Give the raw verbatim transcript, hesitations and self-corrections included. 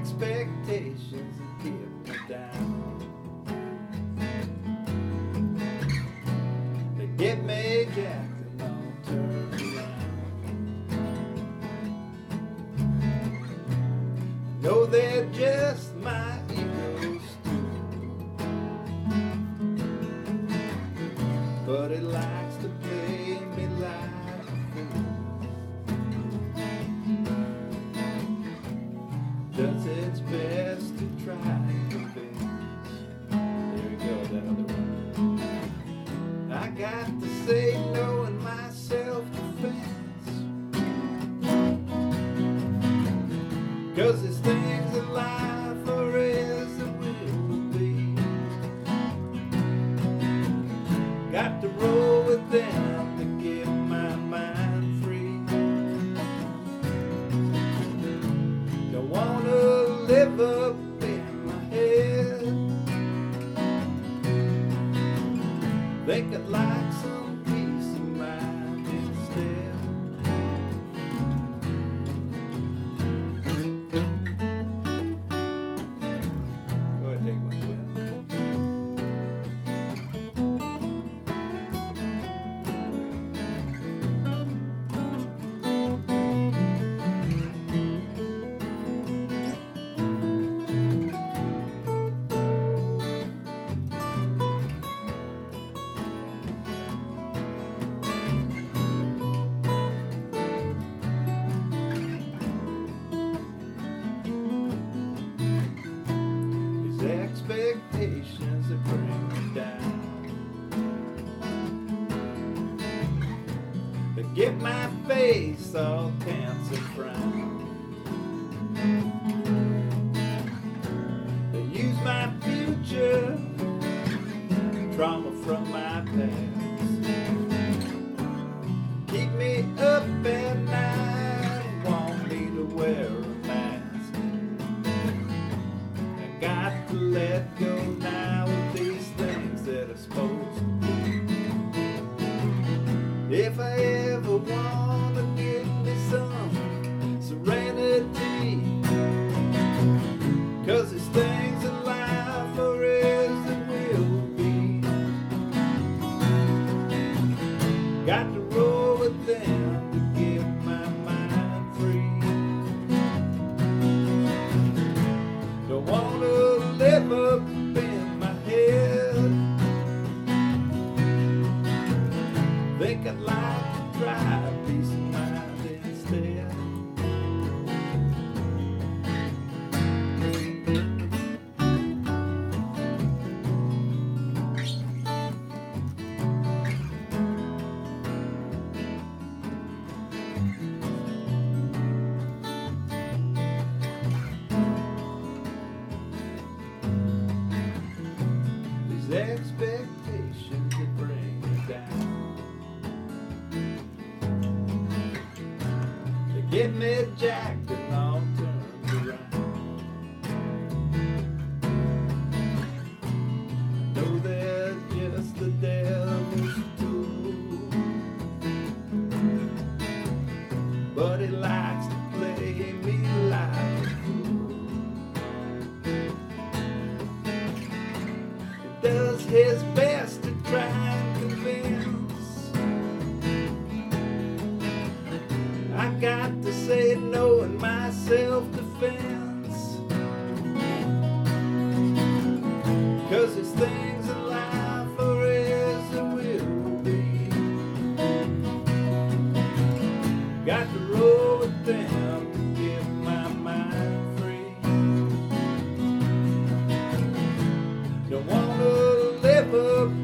expectations that keep me down. They get me jacked and don't turn around. Know they're just my egos too, but it likes to play me like a fool. Does its best to try to fix. There we go, that other one. I got to say no in my self-defense, 'cause there's things in life are as it will be. Got to roll with them to get my mind free. Don't wanna live up in my head. Think I'd like some peace of mind instead. Go ahead, take one, Glenn. Expectations that bring me down, that get my face all tense and frown. They use my future, trauma from my past, keep me up at night, want me to wear a mask. Got to let go now of these things that are supposed to be. If I ever want to give me some serenity, 'cause these things in life are as they will be. Got to roll with them to get my mind free. Don't wanna live up in my head. Think I'd like to try peace of mind instead. Expectations that bring me down, they get me jacked and all turned around. I know they're just the devil's tool, but he likes to play me like a fool. Does his best to try and convince. I got to say no in my self-defense, 'cause there's things in life are as it will be. Got to roll with them to get my mind free. Don't wanna live up